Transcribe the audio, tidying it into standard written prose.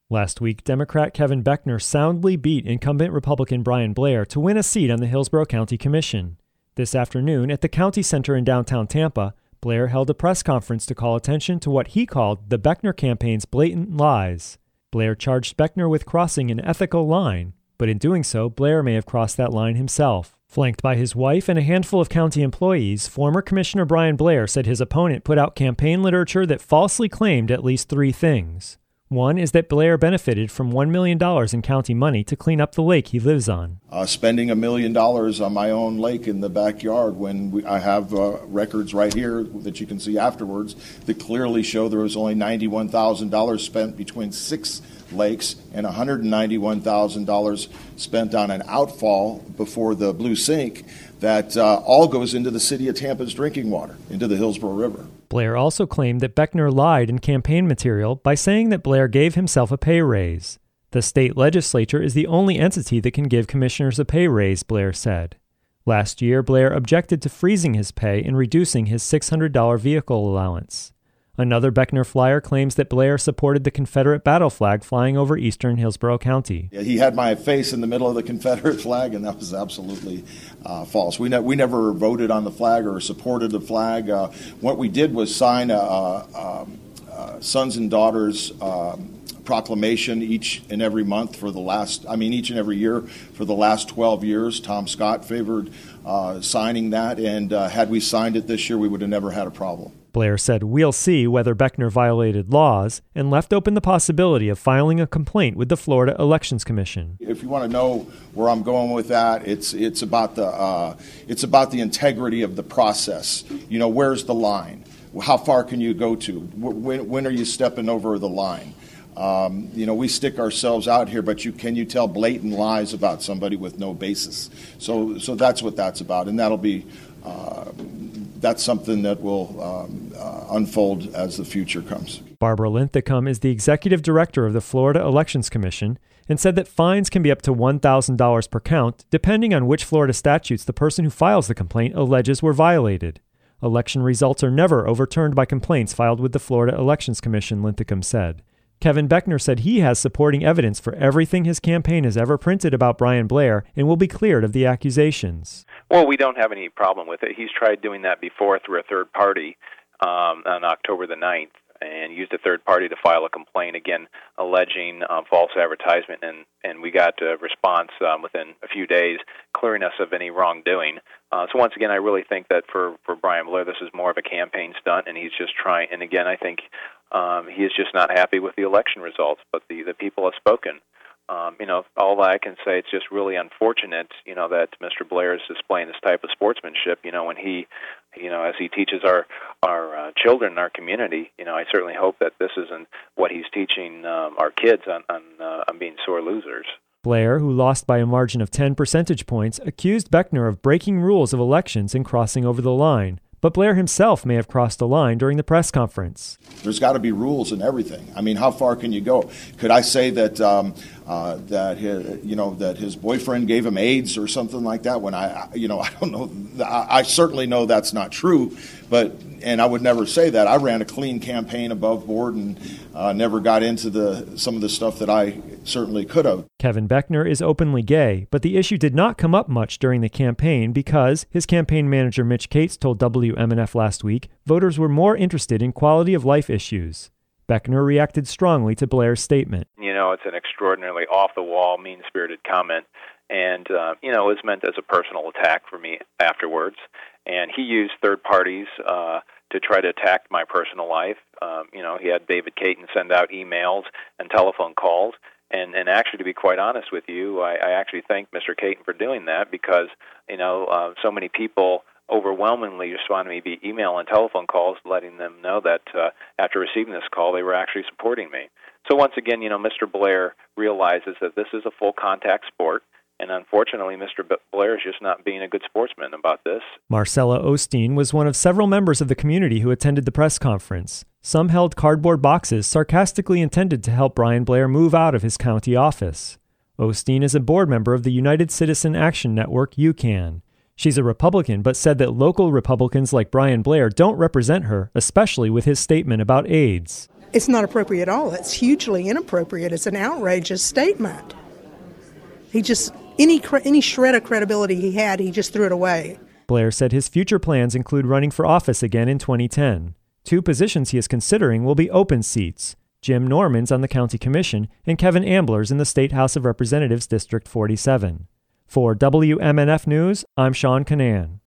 Last week, Democrat Kevin Beckner soundly beat incumbent Republican Brian Blair to win a seat on the Hillsborough County Commission. This afternoon, at the County Center in downtown Tampa, Blair held a press conference to call attention to what he called the Beckner campaign's blatant lies. Blair charged Beckner with crossing an ethical line, but in doing so, Blair may have crossed that line himself. Flanked by his wife and a handful of county employees, former Commissioner Brian Blair said his opponent put out campaign literature that falsely claimed at least three things. One is that Blair benefited from $1 million in county money to clean up the lake he lives on. Spending $1 million on my own lake in the backyard when I have records right here that you can see afterwards that clearly show there was only $91,000 spent between 6 lakes and $191,000 spent on an outfall before the Blue Sink that all goes into the city of Tampa's drinking water, into the Hillsborough River. Blair also claimed that Beckner lied in campaign material by saying that Blair gave himself a pay raise. The state legislature is the only entity that can give commissioners a pay raise, Blair said. Last year, Blair objected to freezing his pay and reducing his $600 vehicle allowance. Another Beckner flyer claims that Blair supported the Confederate battle flag flying over eastern Hillsborough County. Yeah, he had my face in the middle of the Confederate flag, and that was absolutely false. We never voted on the flag or supported the flag. What we did was sign a sons and daughters proclamation each and every month for each and every year for the last 12 years. Tom Scott favored signing that, and had we signed it this year, we would have never had a problem. Blair said, "We'll see whether Beckner violated laws," and left open the possibility of filing a complaint with the Florida Elections Commission. If you want to know where I'm going with that, it's about the integrity of the process. You know, where's the line? How far can you go to? When are you stepping over the line? We stick ourselves out here, but can you tell blatant lies about somebody with no basis? So that's what that's about, and that'll be. That's something that will unfold as the future comes. Barbara Linthicum is the executive director of the Florida Elections Commission and said that fines can be up to $1,000 per count, depending on which Florida statutes the person who files the complaint alleges were violated. Election results are never overturned by complaints filed with the Florida Elections Commission, Linthicum said. Kevin Beckner said he has supporting evidence for everything his campaign has ever printed about Brian Blair and will be cleared of the accusations. Well, we don't have any problem with it. He's tried doing that before through a third party on October the 9th and used a third party to file a complaint, again, alleging false advertisement, and we got a response within a few days clearing us of any wrongdoing. So once again, I really think that for Brian Blair, this is more of a campaign stunt, and he's just trying, and again, I think he is just not happy with the election results, but the people have spoken. All I can say, it's just really unfortunate, that Mr. Blair is displaying this type of sportsmanship, when he, as he teaches our children in our community, I certainly hope that this isn't what he's teaching our kids on being sore losers. Blair, who lost by a margin of 10 percentage points, accused Beckner of breaking rules of elections and crossing over the line. But Blair himself may have crossed a line during the press conference. There's got to be rules in everything. I mean, how far can you go? Could I say that that his boyfriend gave him AIDS or something like that? When I don't know. I certainly know that's not true. And I would never say that. I ran a clean campaign above board and never got into some of the stuff that I certainly could have. Kevin Beckner is openly gay, but the issue did not come up much during the campaign because, his campaign manager Mitch Cates told WMNF last week, voters were more interested in quality of life issues. Beckner reacted strongly to Blair's statement. It's an extraordinarily off-the-wall, mean-spirited comment, and, it was meant as a personal attack for me afterwards. And he used third parties to try to attack my personal life. He had David Caton send out emails and telephone calls. And actually, to be quite honest with you, I actually thank Mr. Caton for doing that because, so many people overwhelmingly responded to me via email and telephone calls, letting them know that after receiving this call, they were actually supporting me. So once again, Mr. Blair realizes that this is a full-contact sport. And unfortunately, Mr. Blair is just not being a good sportsman about this. Marcella Osteen was one of several members of the community who attended the press conference. Some held cardboard boxes sarcastically intended to help Brian Blair move out of his county office. Osteen is a board member of the United Citizen Action Network, UCAN. She's a Republican, but said that local Republicans like Brian Blair don't represent her, especially with his statement about AIDS. It's not appropriate at all. It's hugely inappropriate. It's an outrageous statement. He just, any shred of credibility he had, he just threw it away. Blair said his future plans include running for office again in 2010. 2 positions he is considering will be open seats: Jim Norman's on the county commission and Kevin Ambler's in the State House of Representatives District 47. For WMNF News, I'm Sean Canan.